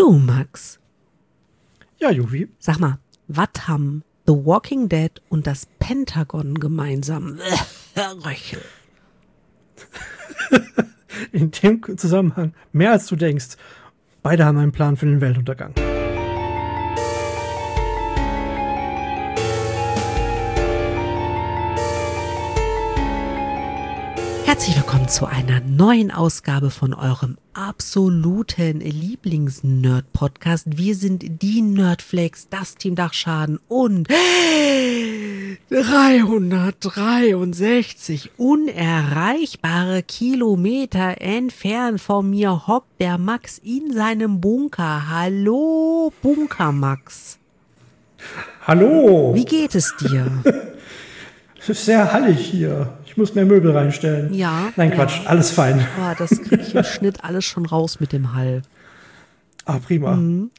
Du, Max. Ja, Juvi. Sag mal, was haben The Walking Dead und das Pentagon gemeinsam? Röchel. In dem Zusammenhang mehr als du denkst. Beide haben einen Plan für den Weltuntergang. Herzlich willkommen zu einer neuen Ausgabe von eurem absoluten Lieblings-Nerd-Podcast. Wir sind die Nerdflakes, das Team Dachschaden und 363 unerreichbare Kilometer entfernt von mir hockt der Max in seinem Bunker. Hallo, Bunker Max. Hallo. Wie geht es dir? Es ist sehr hallig hier. Ich muss mehr Möbel reinstellen. Ja. Nein, Quatsch, ja. alles fein. Oh, das kriege ich im Schnitt alles schon raus mit dem Hall. Ah, prima. Mhm.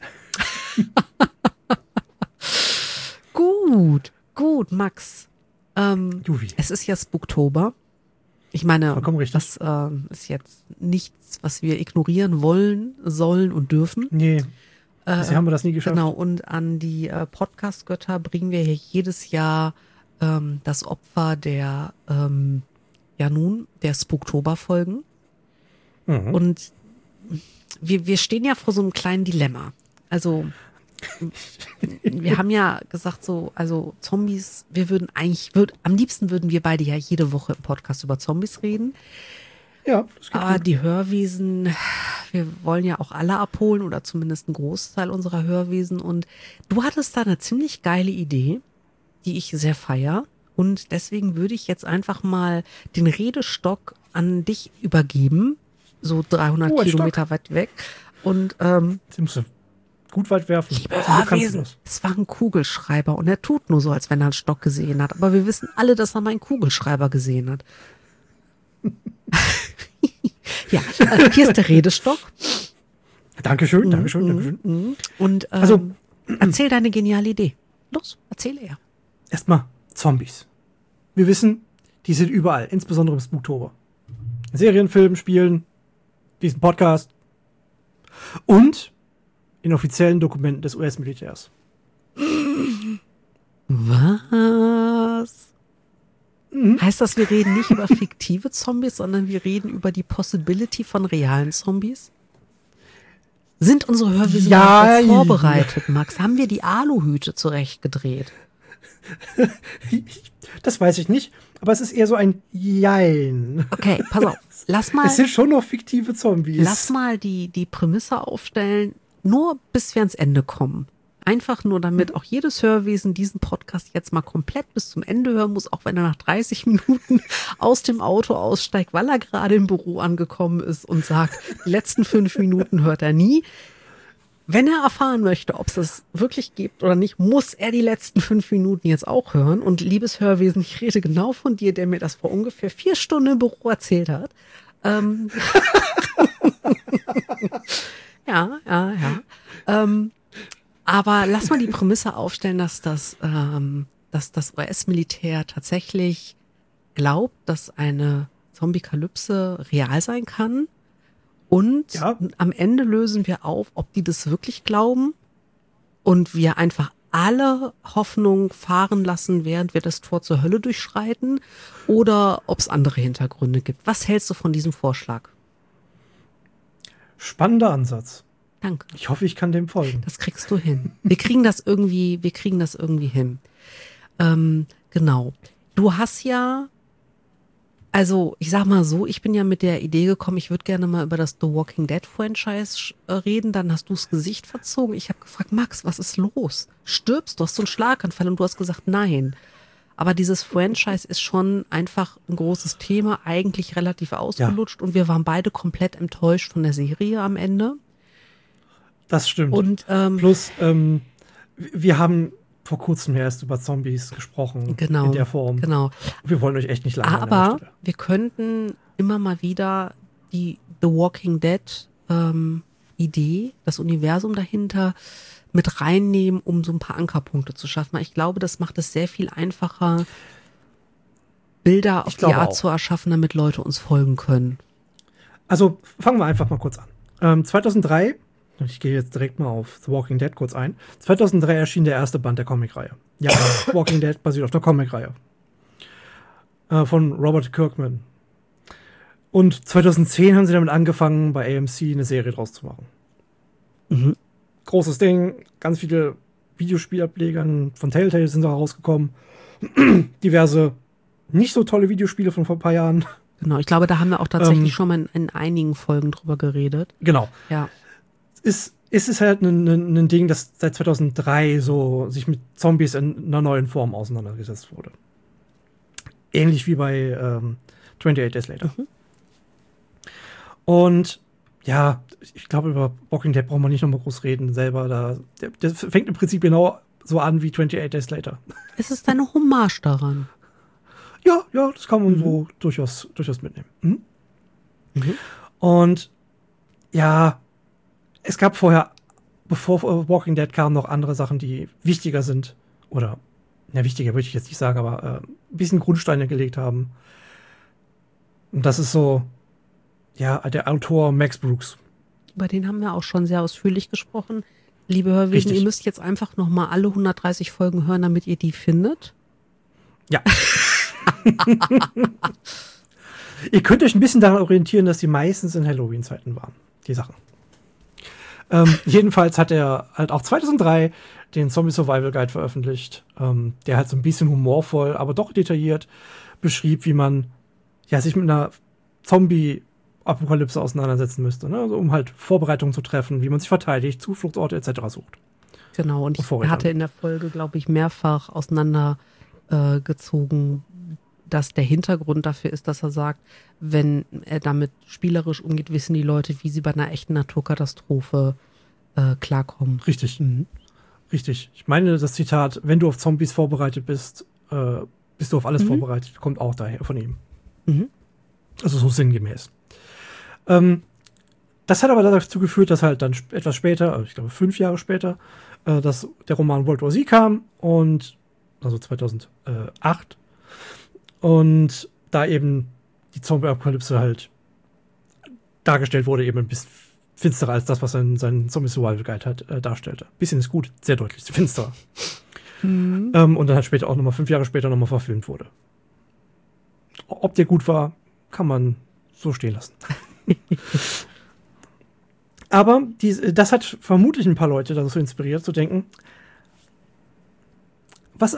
Gut, Max. Juvi. Es ist ja Spooktober. Ich meine, Vollkommen richtig. das ist jetzt nichts, was wir ignorieren wollen, sollen und dürfen. Nee, bisher haben wir das nie geschafft. Genau, und an die Podcast-Götter bringen wir hier jedes Jahr das Opfer der der Spooktober-Folgen. Mhm. Und wir stehen ja vor so einem kleinen Dilemma. Also wir haben ja gesagt so, also Zombies, am liebsten würden wir beide ja jede Woche im Podcast über Zombies reden. Ja, das geht Aber gut. die Hörwesen, wir wollen ja auch alle abholen oder zumindest einen Großteil unserer Hörwesen. Und du hattest da eine ziemlich geile Idee, die ich sehr feier. Und deswegen würde ich jetzt einfach mal den Redestock an dich übergeben, so 300 ein Kilometer weit weg. Und Den musst du gut weit werfen. liebe Du kannst Hörwesen, das. es war ein Kugelschreiber und er tut nur so, als wenn er einen Stock gesehen hat. Aber wir wissen alle, dass er mal einen Kugelschreiber gesehen hat. Ja, hier ist der Redestock. Dankeschön, Dankeschön. Und Also- erzähl deine geniale Idee. Los, erzähle er. Erstmal Zombies. Wir wissen, die sind überall, insbesondere im Spooktober. In Serien, Filmen, Spielen, diesen Podcast und in offiziellen Dokumenten des US-Militärs. Was? Heißt das, wir reden nicht über fiktive Zombies, sondern wir reden über die Possibility von realen Zombies? Sind unsere Hörwesen Ja, darauf vorbereitet, Max? Haben wir die Aluhüte zurechtgedreht? Das weiß ich nicht, aber es ist eher so ein Jein. Okay, pass auf. Lass Es sind schon noch fiktive Zombies. Lass mal die Prämisse aufstellen, nur bis wir ans Ende kommen. Einfach nur, damit auch jedes Hörwesen diesen Podcast jetzt mal komplett bis zum Ende hören muss, auch wenn er nach 30 Minuten aus dem Auto aussteigt, weil er gerade im Büro angekommen ist und sagt, die letzten 5 Minuten hört er nie. Wenn er erfahren möchte, ob es das wirklich gibt oder nicht, muss er die letzten 5 Minuten jetzt auch hören. Und liebes Hörwesen, ich rede genau von dir, der mir das vor ungefähr 4 Stunden im Büro erzählt hat. Ja. Aber lass mal die Prämisse aufstellen, dass das US-Militär tatsächlich glaubt, dass eine Zombie-Kalypse real sein kann. Und Ja. am Ende lösen wir auf, ob die das wirklich glauben und wir einfach alle Hoffnung fahren lassen, während wir das Tor zur Hölle durchschreiten, oder ob es andere Hintergründe gibt. Was hältst du von diesem Vorschlag? Spannender Ansatz. Danke. Ich hoffe, ich kann dem folgen. Das kriegst du hin. Wir kriegen das irgendwie hin. Genau. Du hast ja, also ich sag mal so, ich bin ja mit der Idee gekommen, ich würde gerne mal über das The Walking Dead Franchise reden. Dann hast du das Gesicht verzogen. Ich habe gefragt, Max, was ist los? Stirbst du? Hast so einen Schlaganfall? Und du hast gesagt, nein. Aber dieses Franchise ist schon einfach ein großes Thema, eigentlich relativ ausgelutscht. Und wir waren beide komplett enttäuscht von der Serie am Ende. Das stimmt. Und Plus, wir haben vor kurzem erst über Zombies gesprochen. Genau, In der Form. genau. Wir wollen euch echt nicht langweilen. an der Aber Stelle. wir könnten immer mal wieder die The Walking Dead Idee, das Universum dahinter mit reinnehmen, um so ein paar Ankerpunkte zu schaffen. Ich glaube, das macht es sehr viel einfacher, Bilder auf die Art zu erschaffen, damit Leute uns folgen können. Also fangen wir einfach mal kurz an. 2003 Ich gehe jetzt direkt mal auf The Walking Dead kurz ein. 2003 erschien der erste Band der Comicreihe. Ja, Walking Dead basiert auf der Comicreihe. Von Robert Kirkman. Und 2010 haben sie damit angefangen, bei AMC eine Serie draus zu machen. Mhm. Großes Ding, ganz viele Videospielableger von Telltale sind da rausgekommen. Diverse nicht so tolle Videospiele von vor ein paar Jahren. Genau, ich glaube, da haben wir auch tatsächlich schon mal in einigen Folgen drüber geredet. Genau. Ja. Es ist halt ein Ding, das seit 2003 so sich mit Zombies in einer neuen Form auseinandergesetzt wurde. Ähnlich wie bei 28 Days Later. Mhm. Und ja, ich glaube, über Walking Dead braucht man nicht nochmal groß reden selber. Der fängt im Prinzip genau so an wie 28 Days Later. Es ist eine Hommage daran. Ja, das kann man so durchaus mitnehmen. Mhm. Mhm. Und ja, es gab vorher, bevor Walking Dead kam, noch andere Sachen, die wichtiger sind. Oder, ja, wichtiger würde ich jetzt nicht sagen, aber ein bisschen Grundsteine gelegt haben. Und das ist so, ja, der Autor Max Brooks. Über den haben wir auch schon sehr ausführlich gesprochen. Liebe Hörwesen, Richtig. ihr müsst jetzt einfach noch mal alle 130 Folgen hören, damit ihr die findet. Ja. Ihr könnt euch ein bisschen daran orientieren, dass die meistens in Halloween-Zeiten waren, die Sachen. Jedenfalls hat er halt auch 2003 den Zombie Survival Guide veröffentlicht, der halt so ein bisschen humorvoll, aber doch detailliert beschrieb, wie man ja sich mit einer Zombie-Apokalypse auseinandersetzen müsste, ne? Also, um halt Vorbereitungen zu treffen, wie man sich verteidigt, Zufluchtsorte etc. sucht. Genau, und ich hatte in der Folge, glaube ich, mehrfach auseinandergezogen, dass der Hintergrund dafür ist, dass er sagt, wenn er damit spielerisch umgeht, wissen die Leute, wie sie bei einer echten Naturkatastrophe klarkommen. Richtig. Mhm. Richtig. Ich meine, das Zitat, wenn du auf Zombies vorbereitet bist, bist du auf alles vorbereitet, kommt auch daher von ihm. Mhm. Also so sinngemäß. Das hat aber dazu geführt, dass halt dann etwas später, ich glaube 5 Jahre später, dass der Roman World War Z kam und also 2008 und da eben die Zombie-Apokalypse halt dargestellt wurde, eben ein bisschen finsterer als das, was sein Zombie-Survival-Guide halt darstellte. Bisschen ist gut, sehr deutlich finsterer. Und dann halt später auch nochmal 5 Jahre später nochmal verfilmt wurde. Ob der gut war, kann man so stehen lassen. Aber das hat vermutlich ein paar Leute dazu inspiriert, zu denken, was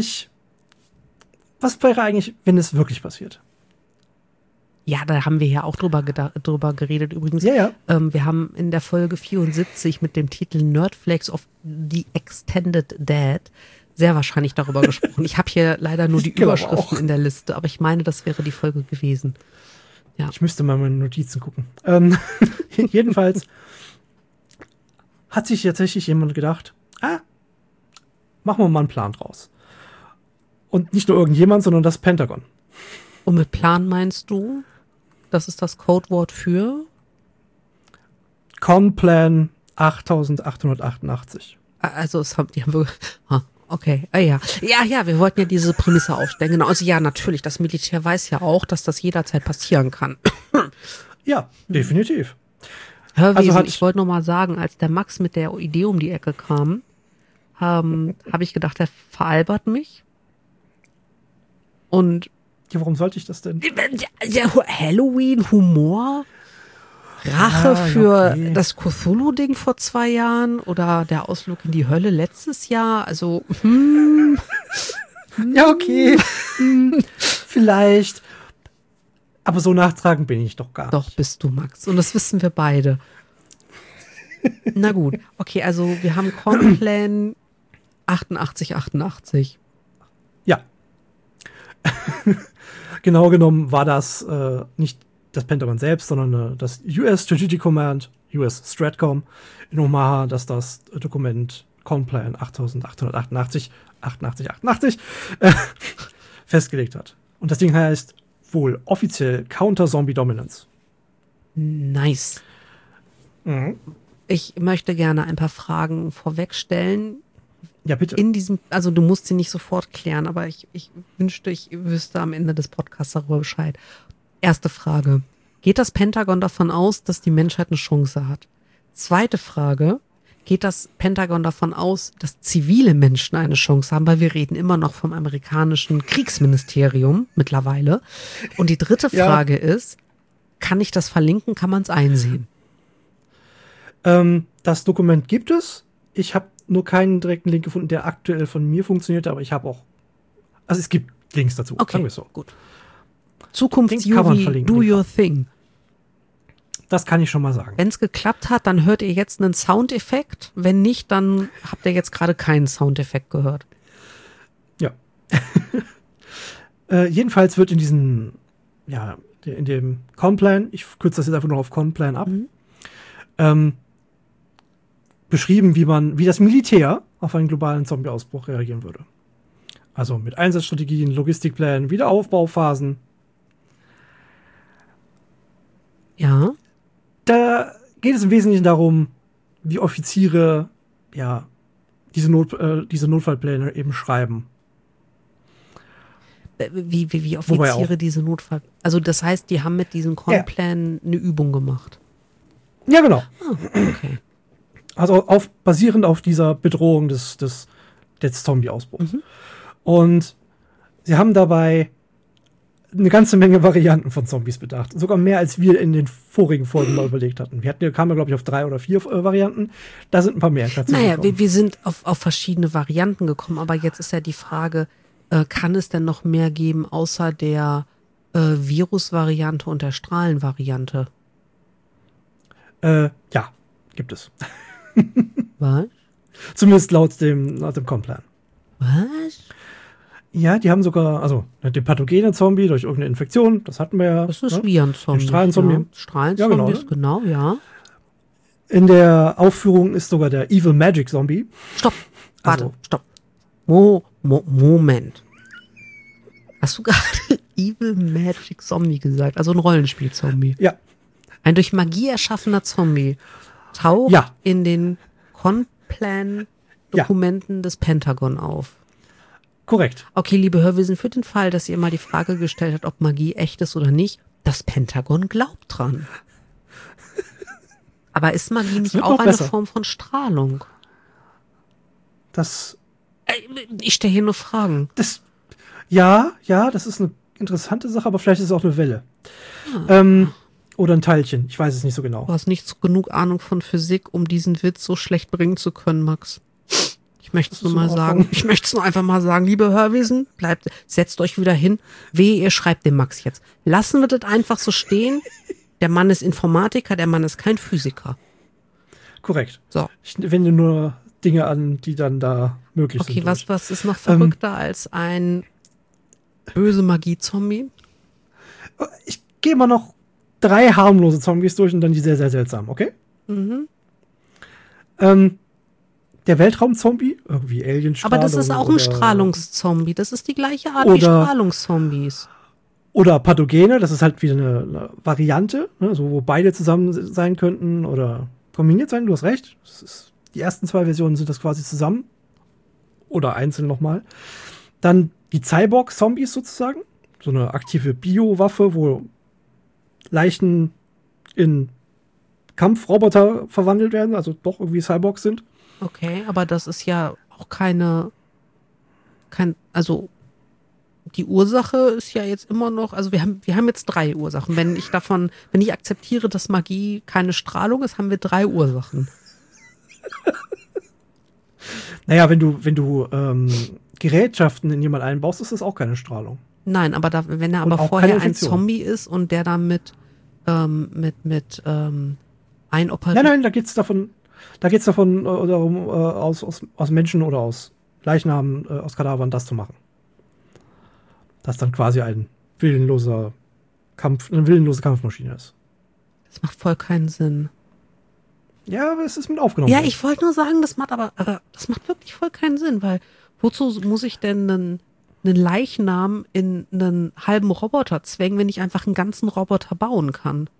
wäre eigentlich, wenn es wirklich passiert? Ja, da haben wir ja auch drüber geredet übrigens. Ja. Wir haben in der Folge 74 mit dem Titel Nerdflakes of the Extended Dead sehr wahrscheinlich darüber gesprochen. Ich habe hier leider nur die Überschriften in der Liste, aber ich meine, das wäre die Folge gewesen. Ja. Ich müsste mal meine Notizen gucken. Jedenfalls hat sich tatsächlich jemand gedacht, machen wir mal einen Plan draus. Und nicht nur irgendjemand, sondern das Pentagon. Und mit Plan meinst du, das ist das Codewort für? Conplan 8888. Also die haben wir. Okay, ja. Ja, wir wollten ja diese Prämisse aufstellen. Genau. Also ja, natürlich, das Militär weiß ja auch, dass das jederzeit passieren kann. Ja, definitiv. Hörwesen, also ich wollte noch mal sagen, als der Max mit der Idee um die Ecke kam, habe ich gedacht, er veralbert mich. Und ja, warum sollte ich das denn? Halloween-Humor? Rache für das Cthulhu-Ding vor 2 Jahren oder der Ausflug in die Hölle letztes Jahr? Also, Ja, okay. Vielleicht. Aber so nachtragend bin ich doch gar nicht. Doch, bist du, Max. Und das wissen wir beide. Na gut. Okay, also wir haben Complan 8888. Ja. Genau genommen war das nicht das Pentagon selbst, sondern das US Strategic Command, US Stratcom in Omaha, das Dokument Complan 8888 festgelegt hat. Und das Ding heißt wohl offiziell Counter-Zombie Dominance. Nice. Mhm. Ich möchte gerne ein paar Fragen vorwegstellen. Ja, bitte. Also du musst sie nicht sofort klären, aber ich wünschte, ich wüsste am Ende des Podcasts darüber Bescheid. Erste Frage. Geht das Pentagon davon aus, dass die Menschheit eine Chance hat? Zweite Frage. Geht das Pentagon davon aus, dass zivile Menschen eine Chance haben? Weil wir reden immer noch vom amerikanischen Kriegsministerium mittlerweile. Und die dritte Frage ist, kann ich das verlinken? Kann man es einsehen? Das Dokument gibt es. Ich habe nur keinen direkten Link gefunden, der aktuell von mir funktioniert, aber ich habe auch, also es gibt Links dazu. Okay, sagen wir so. Gut. Zukunfts-Juvi, do your thing. Das kann ich schon mal sagen. Wenn es geklappt hat, dann hört ihr jetzt einen Soundeffekt. Wenn nicht, dann habt ihr jetzt gerade keinen Soundeffekt gehört. Ja. Jedenfalls wird in diesem, in dem Complan, ich kürze das jetzt einfach nur auf Complan ab, beschrieben, wie das Militär auf einen globalen Zombie-Ausbruch reagieren würde. Also mit Einsatzstrategien, Logistikplänen, Wiederaufbauphasen. Ja. Da geht es im Wesentlichen darum, wie Offiziere diese Notfallpläne eben schreiben. Wie Offiziere diese Notfall... Also das heißt, die haben mit diesen Complan eine Übung gemacht. Ja, genau. Ah, okay. Also basierend auf dieser Bedrohung des Zombie-Ausbruchs. Und sie haben dabei eine ganze Menge Varianten von Zombies bedacht. Sogar mehr, als wir in den vorigen Folgen mal überlegt hatten. Kamen, glaube ich, auf 3 oder 4 Varianten. Da sind ein paar mehr. Naja, wir sind auf verschiedene Varianten gekommen. Aber jetzt ist ja die Frage, kann es denn noch mehr geben, außer der Virus-Variante und der Strahlen-Variante? Ja, gibt es. Was? Zumindest laut dem Complan. Was? Ja, die haben sogar, also den pathogenen Zombie durch irgendeine Infektion, das hatten wir ja. Das ist wie ein Zombie. Den Strahlenzombie. Ja. Strahlenzombie, Ja, genau, ja. In der Aufführung ist sogar der Evil Magic Zombie. Stopp, warte, Also, stopp. Moment. Hast du gerade Evil Magic Zombie gesagt? Also ein Rollenspiel-Zombie. Ja. Ein durch Magie erschaffener Zombie taucht in den Complan-Dokumenten des Pentagon auf. Korrekt. Okay, liebe Hörwesen, für den Fall, dass ihr mal die Frage gestellt habt, ob Magie echt ist oder nicht, das Pentagon glaubt dran. Aber ist Magie nicht auch eine Form von Strahlung? Ich stelle hier nur Fragen. Das ist eine interessante Sache, aber vielleicht ist es auch eine Welle. Oder ein Teilchen, ich weiß es nicht so genau. Du hast nicht genug Ahnung von Physik, um diesen Witz so schlecht bringen zu können, Max. Ich möchte es nur mal sagen. Ich möchte es nur einfach mal sagen, liebe Hörwesen, setzt euch wieder hin. Wehe, ihr schreibt dem Max jetzt. Lassen wir das einfach so stehen. Der Mann ist Informatiker, der Mann ist kein Physiker. Korrekt. So. Ich wende nur Dinge an, die dann da möglich sind. Okay, was ist noch verrückter als ein böse Magie-Zombie? Ich gehe mal noch 3 harmlose Zombies durch und dann die sehr, sehr seltsamen, okay? Der Weltraum-Zombie, irgendwie Alienstrahlung. Aber das ist auch ein Strahlungszombie. Das ist die gleiche Art wie Strahlungszombies. Oder Pathogene, das ist halt wieder eine Variante, ne, so, wo beide zusammen sein könnten oder kombiniert sein, du hast recht. Die ersten 2 Versionen sind das quasi zusammen. Oder einzeln nochmal. Dann die Cyborg-Zombies sozusagen. So eine aktive Bio-Waffe, wo Leichen in Kampfroboter verwandelt werden, also doch irgendwie Cyborgs sind. Okay, aber das ist ja auch also die Ursache ist ja jetzt immer noch, also wir haben jetzt 3 Ursachen. Wenn ich akzeptiere, dass Magie keine Strahlung ist, haben wir 3 Ursachen. Naja, wenn du Gerätschaften in jemand einbaust, ist das auch keine Strahlung. Nein, aber wenn er aber vorher ein Zombie ist und der dann mit einoperiert. Nein, da geht's davon darum, aus Menschen oder aus Leichnamen, aus Kadavern das zu machen. Das dann quasi eine willenlose Kampfmaschine ist. Das macht voll keinen Sinn. Ja, aber es ist mit aufgenommen. Ja, ich wollte nur sagen, das macht wirklich voll keinen Sinn, weil wozu muss ich denn einen Leichnam in einen halben Roboter zwängen, wenn ich einfach einen ganzen Roboter bauen kann?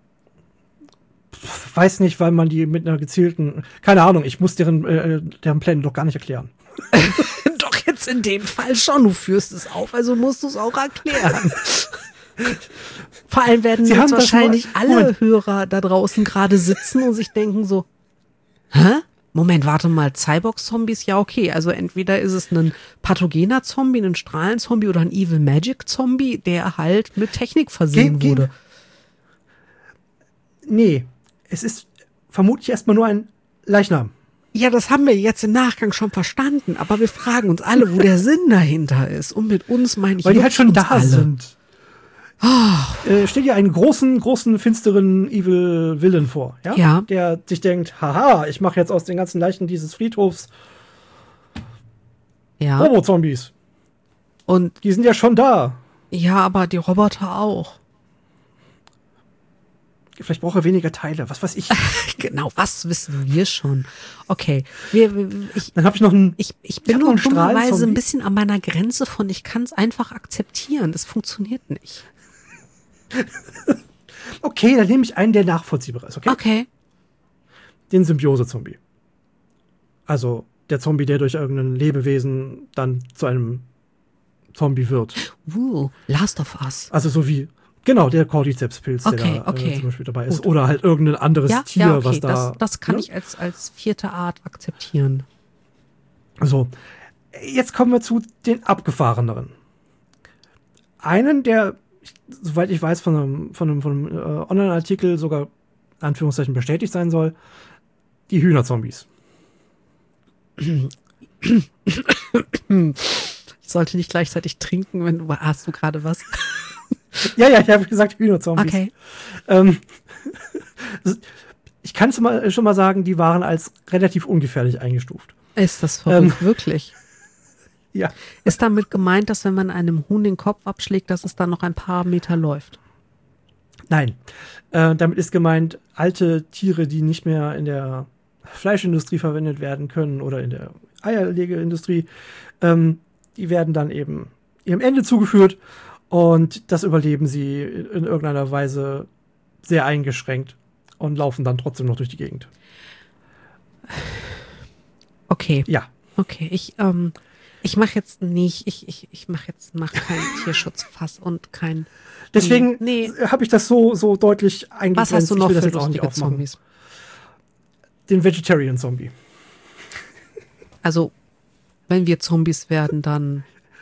Weiß nicht, weil man die mit einer gezielten, keine Ahnung, ich muss deren Pläne doch gar nicht erklären. Doch jetzt in dem Fall schon, du führst es auf, also musst du es auch erklären. Vor allem werden jetzt wahrscheinlich alle Hörer da draußen gerade sitzen und sich denken so, Hä? Moment, warte mal, Cyborg-Zombies, ja okay, also entweder ist es ein pathogener Zombie, ein Strahlenzombie oder ein Evil Magic-Zombie, der halt mit Technik versehen wurde. Nee, es ist vermutlich erstmal nur ein Leichnam. Ja, das haben wir jetzt im Nachgang schon verstanden, aber wir fragen uns alle, wo der Sinn dahinter ist. Und mit uns meine ich, weil die halt schon da alle sind. Stell dir einen großen, finsteren Evil Villain vor, ja? Ja. Der sich denkt, haha, ich mache jetzt aus den ganzen Leichen dieses Friedhofs Ja. Robo-Zombies. Und Die sind ja schon da. ja, aber die Roboter auch. Vielleicht braucht er weniger Teile, was weiß ich. Genau, was wissen wir schon? Okay, Dann habe ich noch einen. ich Ich bin hab nur noch einen dummerweise Strahlenzombie. ein bisschen an meiner Grenze von, ich kann es einfach akzeptieren. Das funktioniert nicht. Okay, dann nehme ich einen, der nachvollziehbar ist, okay? Okay. Den Symbiose-Zombie. Also der Zombie, der durch irgendein Lebewesen dann zu einem Zombie wird. Last of Us. Also so wie, genau, der Cordyceps-Pilz, Okay, der da okay. zum Beispiel dabei ist. Gut. Oder halt irgendein anderes Tier, ja, okay, was da. das kann ne? ich als vierte Art akzeptieren. So, jetzt kommen wir zu den abgefahreneren. Einen, der, soweit ich weiß, von einem Online-Artikel sogar in Anführungszeichen bestätigt sein soll, die Hühnerzombies. Ich sollte nicht gleichzeitig trinken, wenn du hast du gerade was. Ja, ich habe gesagt Hühnerzombies. Okay. Ich kann schon mal sagen, die waren als relativ ungefährlich eingestuft. Ist das verrückt, wirklich? Ja. Ist damit gemeint, dass wenn man einem Huhn den Kopf abschlägt, dass es dann noch ein paar Meter läuft? Nein. Damit ist gemeint, alte Tiere, die nicht mehr in der Fleischindustrie verwendet werden können oder in der Eierlegeindustrie, die werden dann eben ihrem Ende zugeführt und das überleben sie in irgendeiner Weise sehr eingeschränkt und laufen dann trotzdem noch durch die Gegend. Okay. Ja. Okay, ich mache jetzt nicht, ich mach keinen Tierschutzfass und kein. Deswegen Nee. habe ich das so deutlich eingegrenzt. Was hast du noch Ich will für das jetzt auch nicht lustige aufmachen. Zombies? Den Vegetarian Zombie. Also, wenn wir Zombies werden, dann.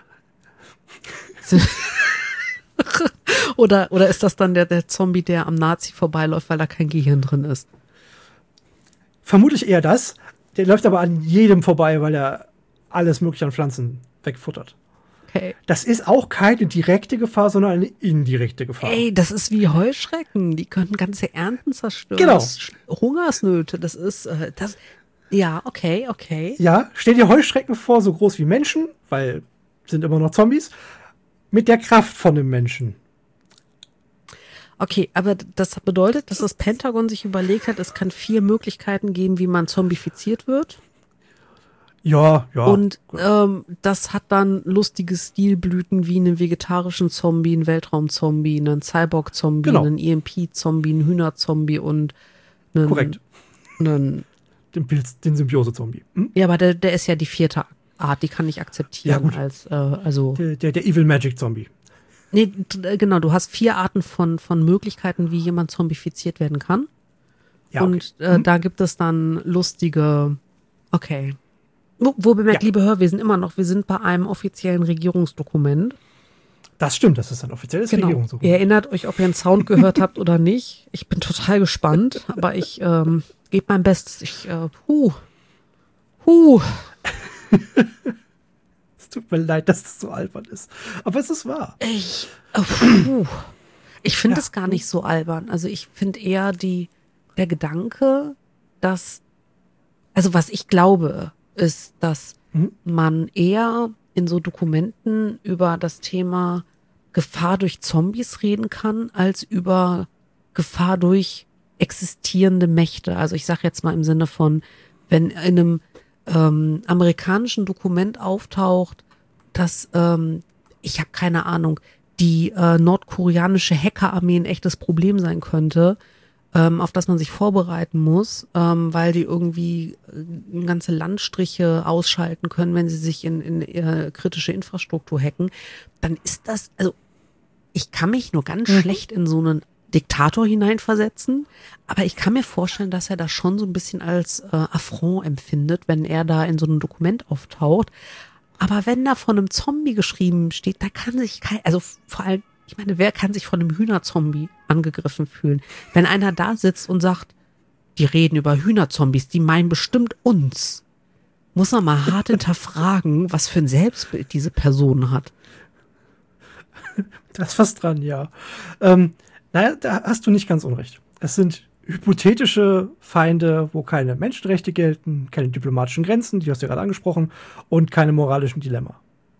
oder ist das dann der Zombie, der am Nazi vorbeiläuft, weil da kein Gehirn drin ist? Vermutlich eher das. Der läuft aber an jedem vorbei, weil er alles mögliche an Pflanzen wegfuttert. Okay. Das ist auch keine direkte Gefahr, sondern eine indirekte Gefahr. Ey, das ist wie Heuschrecken. Die können ganze Ernten zerstören. Genau. Das ist Hungersnöte. Das ist, das. Ja, okay. Ja, stell dir Heuschrecken vor, so groß wie Menschen, weil sind immer noch Zombies, mit der Kraft von einem Menschen. Okay, aber das bedeutet, dass das Pentagon sich überlegt hat, es kann 4 Möglichkeiten geben, wie man zombifiziert wird. Ja. Und das hat dann lustige Stilblüten wie einen vegetarischen Zombie, einen Weltraumzombie, einen Cyborg-Zombie, Genau. einen EMP-Zombie, einen Hühnerzombie und einen. Korrekt. Einen, Den Symbiose-Zombie. Hm? ja, aber der ist ja die 4. Art, die kann ich akzeptieren Ja, gut. als also. Der Evil Magic Zombie. Nee, genau, du hast 4 Arten von Möglichkeiten, wie jemand zombifiziert werden kann. Ja, okay. Und da gibt es dann lustige, okay. Wo bemerkt, Ja. liebe Hörer, wir sind bei einem offiziellen Regierungsdokument. Das stimmt, das ist ein offizielles Genau. Regierungsdokument. Ihr erinnert euch, ob ihr einen Sound gehört habt oder nicht. Ich bin total gespannt, aber ich gebe mein Bestes. Es tut mir leid, dass das so albern ist. Aber es ist wahr. Ich finde Ja. es gar nicht so albern. Also ich finde eher der Gedanke, dass, also was ich glaube, ist, dass man eher in so Dokumenten über das Thema Gefahr durch Zombies reden kann, als über Gefahr durch existierende Mächte. Also ich sage jetzt mal im Sinne von, wenn in einem amerikanischen Dokument auftaucht, dass, ich habe keine Ahnung, die nordkoreanische Hackerarmee ein echtes Problem sein könnte, auf das man sich vorbereiten muss, weil die irgendwie ganze Landstriche ausschalten können, wenn sie sich in kritische Infrastruktur hacken, dann ist das, also ich kann mich nur ganz schlecht in so einen Diktator hineinversetzen. Aber ich kann mir vorstellen, dass er das schon so ein bisschen als Affront empfindet, wenn er da in so einem Dokument auftaucht. Aber wenn da von einem Zombie geschrieben steht, da kann sich also vor allem, ich meine, wer kann sich von einem Hühnerzombie angegriffen fühlen? Wenn einer da sitzt und sagt, die reden über Hühnerzombies, die meinen bestimmt uns, muss man mal hart hinterfragen, was für ein Selbstbild diese Person hat. Da ist was dran, ja. Naja, da hast du nicht ganz unrecht. Es sind hypothetische Feinde, wo keine Menschenrechte gelten, keine diplomatischen Grenzen, die hast du ja gerade angesprochen, und keine moralischen Dilemma.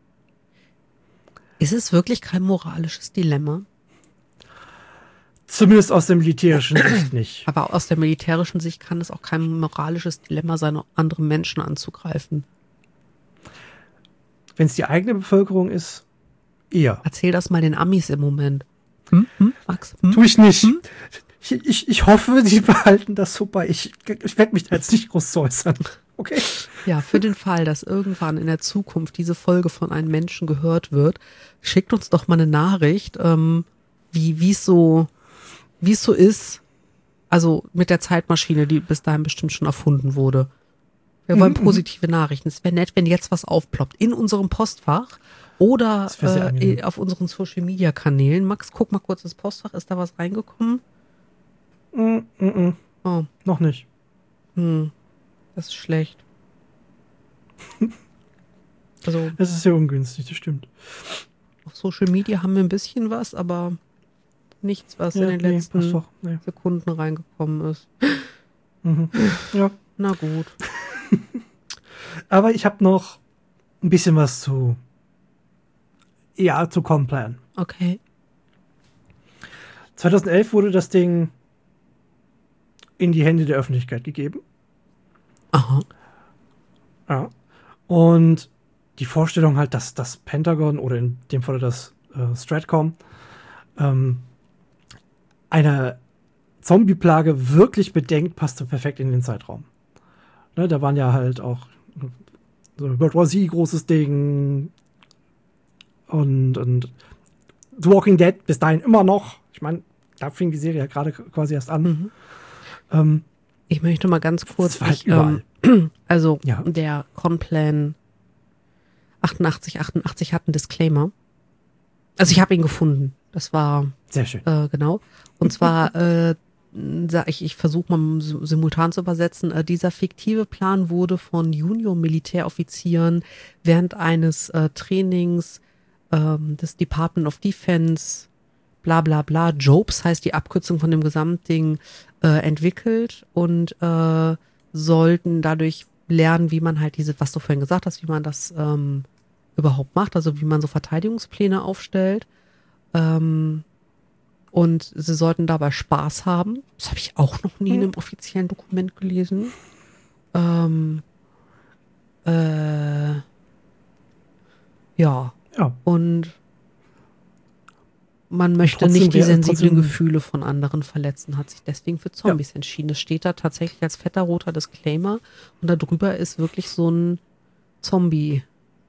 Ist es wirklich kein moralisches Dilemma? Zumindest aus der militärischen Sicht nicht. Aber aus der militärischen Sicht kann es auch kein moralisches Dilemma sein, andere Menschen anzugreifen. Wenn es die eigene Bevölkerung ist, eher. Erzähl das mal den Amis im Moment. Max? Tu ich nicht. Ich hoffe, die behalten das so bei. Ich werde mich da jetzt nicht groß zu äußern. Okay. Ja, für den Fall, dass irgendwann in der Zukunft diese Folge von einem Menschen gehört wird, schickt uns doch mal eine Nachricht, wie es so ist. Also mit der Zeitmaschine, die bis dahin bestimmt schon erfunden wurde. Wir wollen positive Nachrichten. Es wäre nett, wenn jetzt was aufploppt in unserem Postfach oder auf unseren Social-Media-Kanälen. Max, guck mal kurz ins Postfach. Ist da was reingekommen? Oh. Noch nicht. Das ist schlecht. Also, das ist sehr ungünstig, das stimmt. Auf Social Media haben wir ein bisschen was, aber nichts, was in den letzten Sekunden reingekommen ist. Ja. Na gut. Aber ich habe noch ein bisschen was zu Complan. Okay. 2011 wurde das Ding in die Hände der Öffentlichkeit gegeben. Aha. Ja. Und die Vorstellung halt, dass das Pentagon oder in dem Fall das Stratcom eine Zombie-Plage wirklich bedenkt, passte perfekt in den Zeitraum. Ne, da waren ja halt auch so World War Z großes Ding und The Walking Dead bis dahin immer noch. Ich meine, da fing die Serie ja gerade quasi erst an. Ich möchte mal ganz kurz, der Complan 88 hat einen Disclaimer. Also ich habe ihn gefunden. Das war sehr schön. Genau. Und zwar ich versuche mal simultan zu übersetzen. Dieser fiktive Plan wurde von Junior-Militäroffizieren während eines Trainings des Department of Defense, bla bla bla, JOPES heißt die Abkürzung von dem Gesamtding, entwickelt und sollten dadurch lernen, wie man halt was du vorhin gesagt hast, wie man das überhaupt macht, also wie man so Verteidigungspläne aufstellt. Und sie sollten dabei Spaß haben. Das habe ich auch noch nie in einem offiziellen Dokument gelesen. Ja. Und man möchte nicht die sensiblen Gefühle von anderen verletzen, hat sich deswegen für Zombies entschieden. Das steht da tatsächlich als fetter roter Disclaimer und da drüber ist wirklich so ein Zombie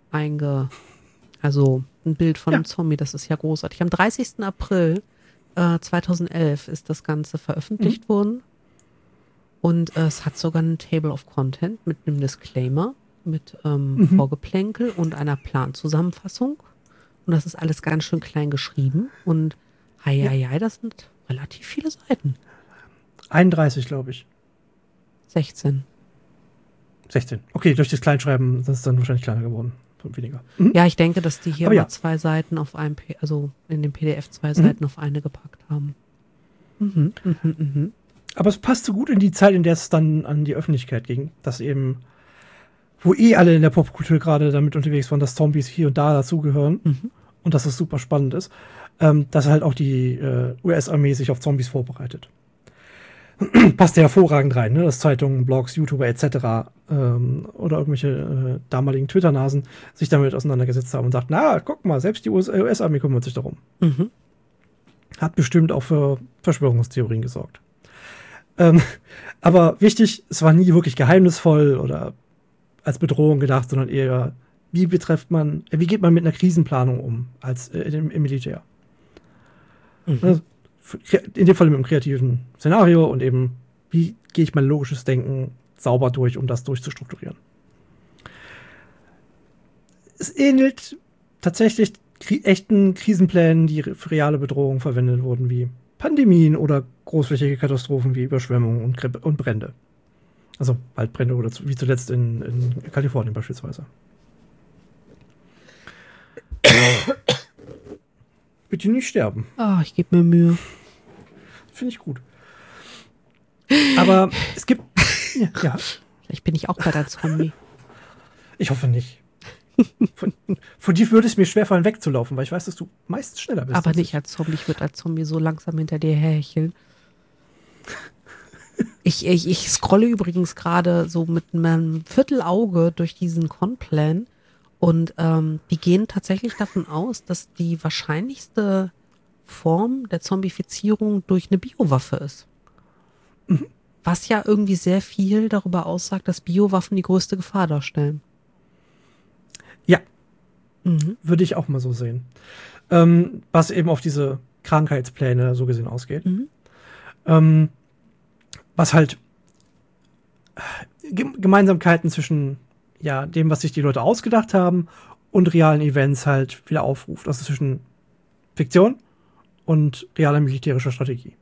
also ein Bild von einem Zombie, das ist ja großartig. Am 30. April 2011 ist das Ganze veröffentlicht worden und es hat sogar ein Table of Content mit einem Disclaimer, mit Vorgeplänkel und einer Planzusammenfassung. Und das ist alles ganz schön klein geschrieben. Und das sind relativ viele Seiten. 31, glaube ich. 16. Okay, durch das Kleinschreiben ist es dann wahrscheinlich kleiner geworden. Weniger. Ja, ich denke, dass die hier mal 2 Seiten auf einem, also in dem PDF 2 Seiten auf eine gepackt haben. Aber es passte gut in die Zeit, in der es dann an die Öffentlichkeit ging. Dass eben, wo alle in der Popkultur gerade damit unterwegs waren, dass Zombies hier und da dazugehören und dass es super spannend ist, dass halt auch die US-Armee sich auf Zombies vorbereitet. Passt hervorragend rein, ne? Dass Zeitungen, Blogs, YouTuber etc. Oder irgendwelche damaligen Twitter-Nasen sich damit auseinandergesetzt haben und sagt, na, guck mal, selbst die US-Armee kümmert sich darum. Hat bestimmt auch für Verschwörungstheorien gesorgt. Aber wichtig, es war nie wirklich geheimnisvoll oder als Bedrohung gedacht, sondern eher, wie geht man mit einer Krisenplanung um als im Militär? in dem Fall im kreativen Szenario und eben, wie gehe ich mein logisches Denken sauber durch, um das durchzustrukturieren. Es ähnelt tatsächlich echten Krisenplänen, die für reale Bedrohungen verwendet wurden, wie Pandemien oder großflächige Katastrophen wie Überschwemmungen und Brände. Also Waldbrände oder wie zuletzt in Kalifornien beispielsweise. Bitte nicht sterben. Ah, ich gebe mir Mühe. Finde ich gut. Aber es gibt... Ja. Vielleicht bin ich auch bei der Zombie. Ich hoffe nicht. Von dir würde es mir schwerfallen, wegzulaufen, weil ich weiß, dass du meistens schneller bist. Aber nicht als Zombie. Ich würde als Zombie so langsam hinter dir herhecheln. Ich scrolle übrigens gerade so mit meinem Viertelauge durch diesen Con-Plan und die gehen tatsächlich davon aus, dass die wahrscheinlichste Form der Zombifizierung durch eine Biowaffe ist. Mhm. Was ja irgendwie sehr viel darüber aussagt, dass Biowaffen die größte Gefahr darstellen. Ja, würde ich auch mal so sehen. Was eben auf diese Krankheitspläne so gesehen ausgeht. Was halt Gemeinsamkeiten zwischen dem, was sich die Leute ausgedacht haben und realen Events halt wieder aufruft. Also zwischen Fiktion und realer militärischer Strategie.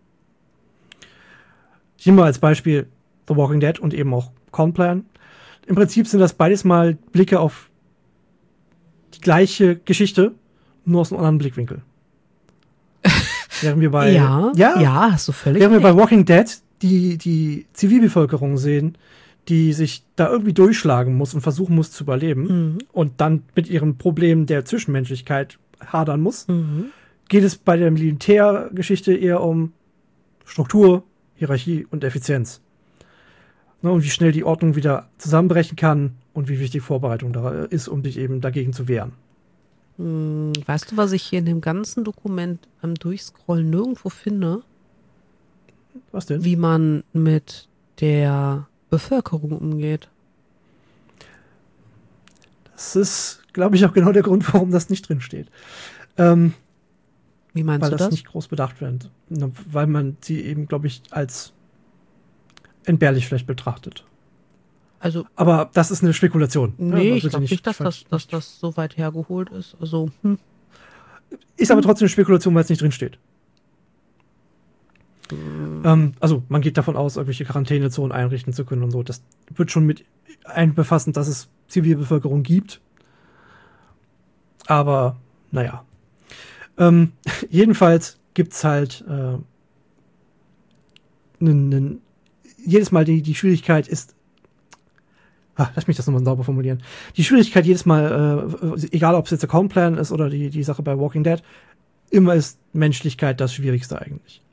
Hier mal als Beispiel The Walking Dead und eben auch Con-Plan. Im Prinzip sind das beides mal Blicke auf die gleiche Geschichte, nur aus einem anderen Blickwinkel. Während wir bei hast du völlig während wir bei Walking Dead die Zivilbevölkerung sehen, die sich da irgendwie durchschlagen muss und versuchen muss zu überleben und dann mit ihrem Problem der Zwischenmenschlichkeit hadern muss, geht es bei der Militärgeschichte eher um Struktur, Hierarchie und Effizienz. Und wie schnell die Ordnung wieder zusammenbrechen kann und wie wichtig Vorbereitung da ist, um dich eben dagegen zu wehren. Weißt du, was ich hier in dem ganzen Dokument beim Durchscrollen nirgendwo finde? Was denn? Wie man mit der Bevölkerung umgeht. Das ist, glaube ich, auch genau der Grund, warum das nicht drin steht. Wie meinst du das? Weil das nicht groß bedacht wird. Weil man sie eben, glaube ich, als entbehrlich vielleicht betrachtet. Also, aber das ist eine Spekulation. Nee, ich glaube nicht, dass das so weit hergeholt ist. Also, Ist aber trotzdem eine Spekulation, weil es nicht drin steht. Also man geht davon aus, irgendwelche Quarantänezonen einrichten zu können und so. Das wird schon mit einbefassen, dass es Zivilbevölkerung gibt. Aber naja. Jedenfalls gibt es halt jedes Mal die Schwierigkeit ist, lass mich das nochmal sauber formulieren. Die Schwierigkeit jedes Mal, egal ob es jetzt der Con-Plan ist oder die Sache bei Walking Dead, immer ist Menschlichkeit das Schwierigste eigentlich.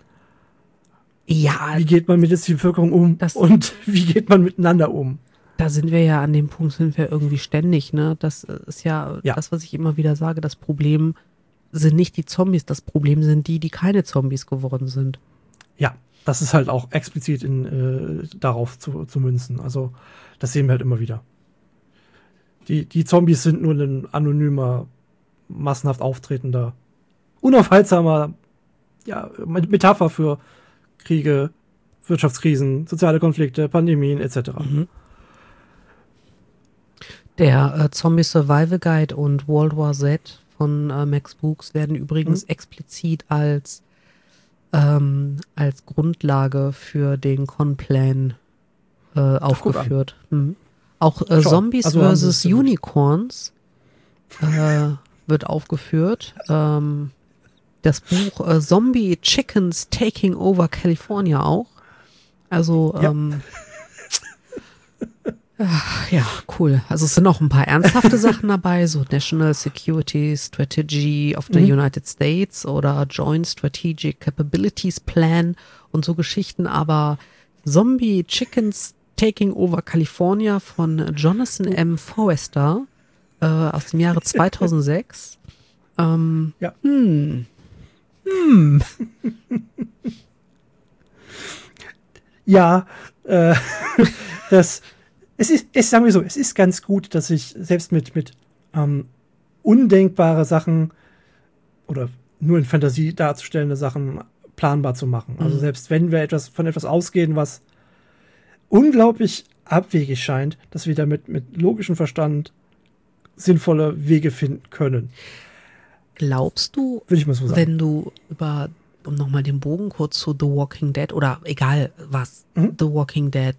Ja. Wie geht man mit der Zivilbevölkerung um und wie geht man miteinander um? Da sind wir ja an dem Punkt, sind wir irgendwie ständig, ne? Das ist ja das, was ich immer wieder sage. Das Problem sind nicht die Zombies, das Problem sind die keine Zombies geworden sind. Ja. Das ist halt auch explizit darauf zu münzen. Also das sehen wir halt immer wieder. Die Zombies sind nur ein anonymer, massenhaft auftretender, unaufhaltsamer Metapher für Kriege, Wirtschaftskrisen, soziale Konflikte, Pandemien etc. Der Zombie Survival Guide und World War Z von Max Brooks werden übrigens explizit als Grundlage für den Con-Plan aufgeführt. Auch Zombies vs. Unicorns wird aufgeführt. Das Buch Zombie Chickens Taking Over California auch. Also ja, cool. Also es sind auch ein paar ernsthafte Sachen dabei, so National Security Strategy of the United States oder Joint Strategic Capabilities Plan und so Geschichten, aber Zombie Chickens Taking Over California von Jonathan M. Forrester aus dem Jahre 2006. Ja, sagen wir so, es ist ganz gut, dass ich selbst mit undenkbare Sachen oder nur in Fantasie darzustellende Sachen planbar zu machen. Also selbst wenn wir von etwas ausgehen, was unglaublich abwegig scheint, dass wir damit mit logischem Verstand sinnvolle Wege finden können. Glaubst du, Würde ich mal so sagen. wenn du um nochmal den Bogen kurz zu The Walking Dead oder egal was, The Walking Dead,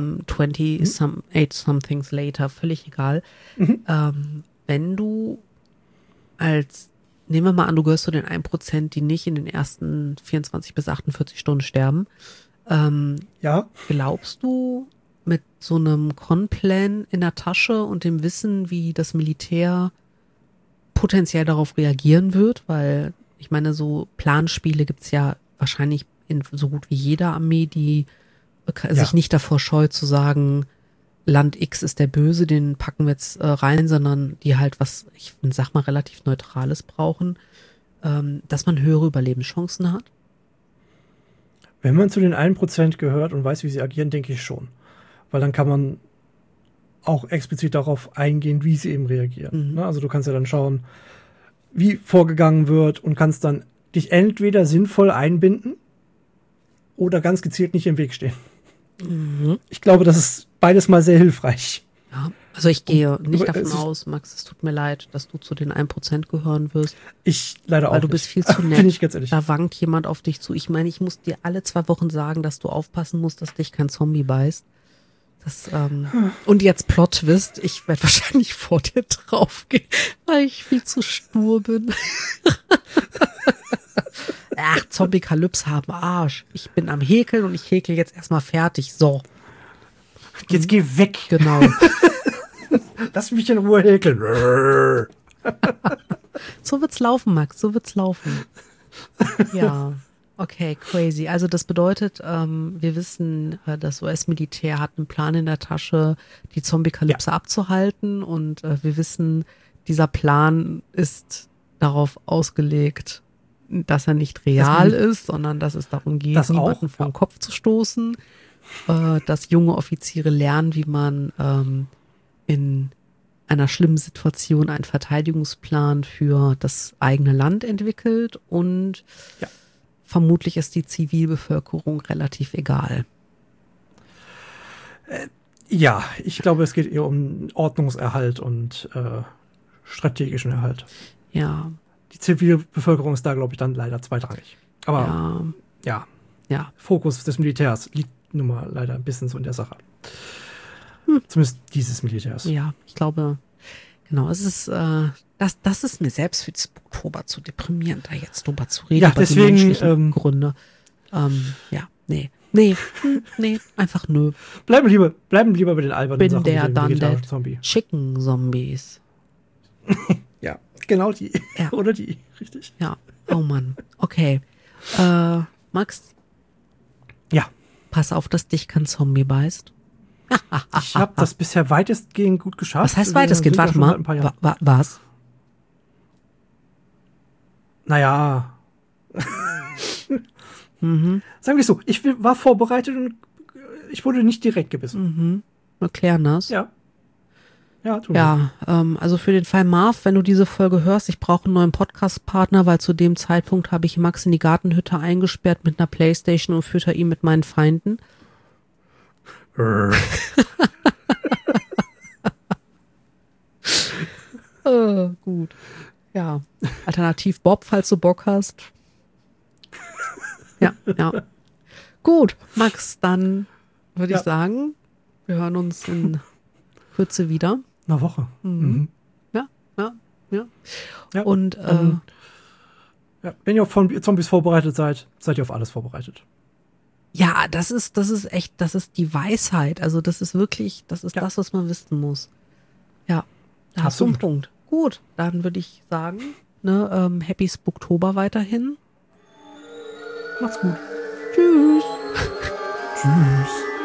8 somethings later, völlig egal, wenn du nehmen wir mal an, du gehörst zu den 1%, die nicht in den ersten 24 bis 48 Stunden sterben, Ja, glaubst du, mit so einem Con-Plan in der Tasche und dem Wissen, wie das Militär potenziell darauf reagieren wird, weil ich meine, so Planspiele gibt's ja wahrscheinlich in so gut wie jeder Armee, die sich nicht davor scheut zu sagen, Land X ist der Böse, den packen wir jetzt rein, sondern die halt was, ich sag mal, relativ Neutrales brauchen, dass man höhere Überlebenschancen hat? wenn man zu den 1% gehört und weiß, wie sie agieren, denke ich schon. Weil dann kann man auch explizit darauf eingehen, wie sie eben reagieren. Ne? Also du kannst ja dann schauen, wie vorgegangen wird und kannst dann dich entweder sinnvoll einbinden oder ganz gezielt nicht im Weg stehen. Ich glaube, das ist beides mal sehr hilfreich. Ja, also ich gehe nicht davon aus, Max, es tut mir leid, dass du zu den 1% gehören wirst. Ich leider auch Weil du nicht. bist viel zu nett. Bin ich ganz ehrlich. Da wankt jemand auf dich zu. Ich meine, ich muss dir alle 2 Wochen sagen, dass du aufpassen musst, dass dich kein Zombie beißt. Und jetzt Plot-Twist, ich werde wahrscheinlich vor dir draufgehen, weil ich viel zu stur bin. Ach, Zombie-Kalypse haben Arsch. Ich bin am Häkeln und ich häkel jetzt erstmal fertig. So. Jetzt geh weg. Genau. Lass mich in Ruhe häkeln. So wird's laufen, Max, so wird's laufen. Ja, okay, crazy. Also das bedeutet, wir wissen, das US-Militär hat einen Plan in der Tasche, die Zombie-Kalypse abzuhalten und wir wissen, dieser Plan ist darauf ausgelegt, dass er nicht real ist, sondern dass es darum geht, niemanden vor den Kopf zu stoßen, dass junge Offiziere lernen, wie man in einer schlimmen Situation einen Verteidigungsplan für das eigene Land entwickelt und vermutlich ist die Zivilbevölkerung relativ egal. Ja, ich glaube, es geht eher um Ordnungserhalt und strategischen Erhalt. Ja. Die Zivilbevölkerung ist da, glaube ich, dann leider zweitrangig. Aber ja. Fokus des Militärs liegt nun mal leider ein bisschen so in der Sache. Zumindest dieses Militärs. Ja, ich glaube, genau, es ist, das ist mir selbst für das Oktober zu deprimierend, da jetzt drüber zu reden. Ja, deswegen, die menschlichen Gründe. Nee, einfach nö. Bleiben lieber bei den albernen Sachen. Bin der mit dem dann vegetarischen der Zombie. Chicken Zombies. Ja, genau die. Ja. Oder die, richtig. Ja, oh Mann. Okay. Max? Ja. Pass auf, dass dich kein Zombie beißt. Ich habe das bisher weitestgehend gut geschafft. Was heißt weitestgehend? Warte mal. Was? Naja. Sagen wir so, ich war vorbereitet und ich wurde nicht direkt gebissen. Wir klären das. Ja. Ja, also für den Fall Marv, wenn du diese Folge hörst, ich brauche einen neuen Podcast-Partner, weil zu dem Zeitpunkt habe ich Max in die Gartenhütte eingesperrt mit einer Playstation und fütter ihn mit meinen Feinden. Gut. Ja. Alternativ Bob, falls du Bock hast. Ja. Gut, Max, dann würde ich sagen, wir hören uns in Kürze wieder. Eine Woche. Ja. Und wenn ihr auf Zombies vorbereitet seid, seid ihr auf alles vorbereitet. Ja, das ist echt, das ist die Weisheit. Also das ist wirklich, das ist das, was man wissen muss. Ja, da hast du einen Punkt. Gut, dann würde ich sagen, Happy Spooktober weiterhin. Macht's gut. Tschüss. Tschüss.